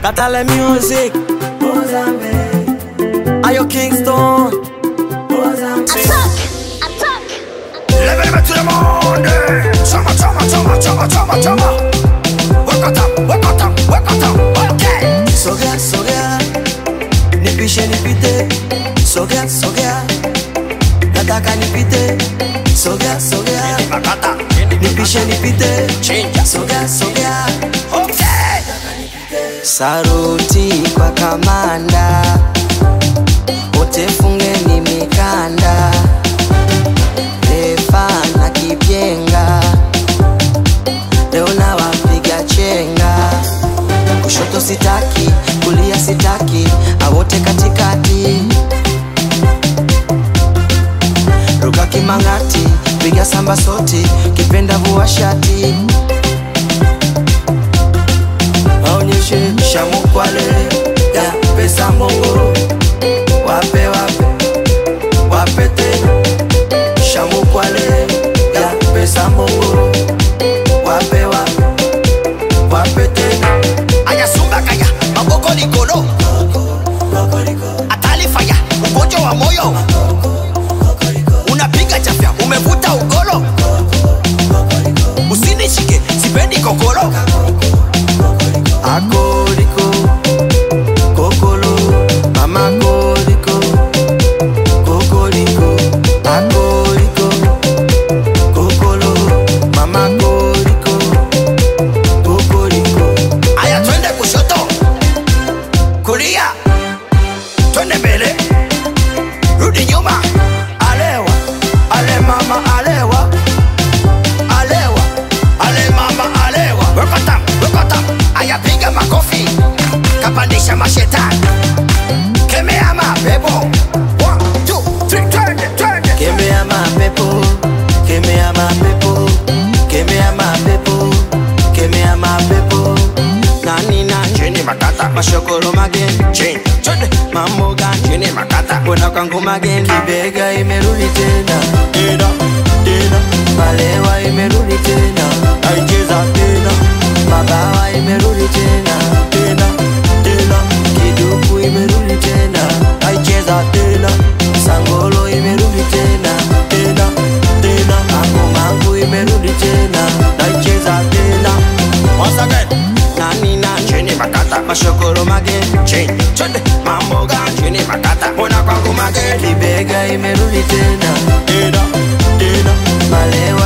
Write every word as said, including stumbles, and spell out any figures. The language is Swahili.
Katale music, Ayo Kingston, Attack! Attack! Level me to the morning. Chama, chama, chama, chama, chama, chama. Wake up, wake up, wake up. Okay. Sogea, sogea, nipishe nipite. Sogea, sogea, nataka nipite. Sogea, sogea, Makata. nipishe nipite. Chinja. Sogea, sogea, Okay. saruti kwa kamanda, wote fungeni mikanda. Refa na kipyenga, leo na wapiga chenga. Kushoto sitaki, kulia sitaki, awote katikati. Ruka kimangati, piga samba soti, kipenda vua shati. Maonyeshe shamu kwale, ya pesa mongo. Wape wape, wape tena. Shamu kwale, ya pesa mongo. Wape wape, wape tena. Aya sumba kaya, maboko likolo. Atali faya, ugonjwa wa moyo. Unapiga chafya, umevuta ugolo. Usinishike, sipendi kokolo. Akoliko, kokolo, mama koliko, kokoliko. Akoliko, kokolo, mama koliko, kokoliko. Aya twende kushoto, kulia, twende mbele, rudi nyuma. Alewa, ale mama alewa, Alewa, ale mama alewa. Wekota, wekota. Aya piga makofi, kapandisha mashetani. Kemea mapepo. One, two, three, twende, twende. kemea mapepo, kemea mapepo, kemea mapepo, kemea mapepo. Nani nani, Chini makata, mashokoro mageni, chini, twende mambo gani? chini makata. Mbona kwangu mageni, kibega imerudi tena, tena, tena. Malewa imerudi tena, aicheza tena. Mabawa imerudi tena, tena, tena. Kiduku imerudi tena, aicheza tena. Sangolo imerudi tena, tena, tena. Mangu mangu imerudi tena, aicheza tena. Once again, Nani nani, chini makata, mashokoro mageni, chini, twende mambo gani? Chini makata, mbona kwangu mageni, kibega imerudi tena, tena, tena. Malewa